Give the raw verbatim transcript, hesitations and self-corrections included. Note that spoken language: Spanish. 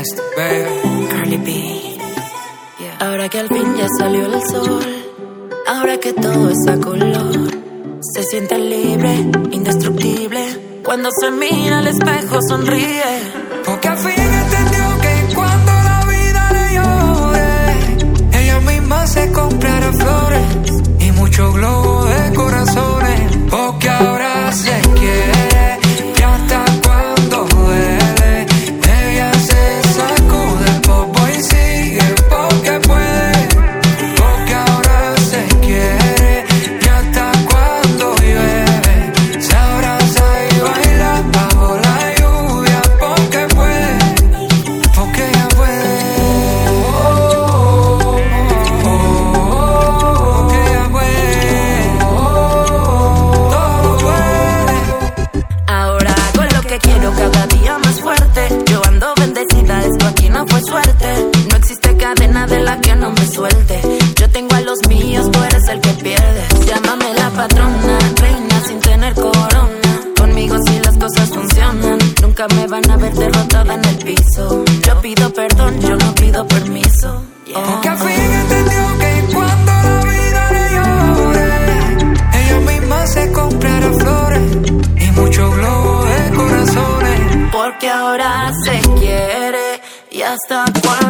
Nasty, baby. Cardi B. Yeah. Ahora que al fin ya salió el sol, ahora que todo es a color, se siente libre, indestructible. Cuando se mira al espejo sonríe, porque al fin entendió que cuando la vida le llore, ella misma se comprará flores y muchos globos de corazones. Porque ahora se quiere y hasta cuando duele, ella se sacude el popo y sigue porque puede. Porque ahora se quiere y hasta cuando llueve, se abraza y baila bajo la lluvia porque puede, porque ella puede. Oh, oh, oh, oh, porque ella puede. Todo puede. ahora hago lo que quiero cada día más fuerte. Yo ando bendecida, esto aquí no fue suerte. No existe cadena de la que no me suelte. Yo tengo a los míos, tú eres el que pierde. Llámame la patrona, reina sin tener corona. Conmigo si las cosas funcionan, nunca me van a ver derrotada en el piso. Yo pido perdón, yo no pido permiso. Yeah. Porque al fin entendió que cuando la vida le llore, ella misma se comprará flores y muchos globos de corazones. Porque ahora se quiere y hasta cuando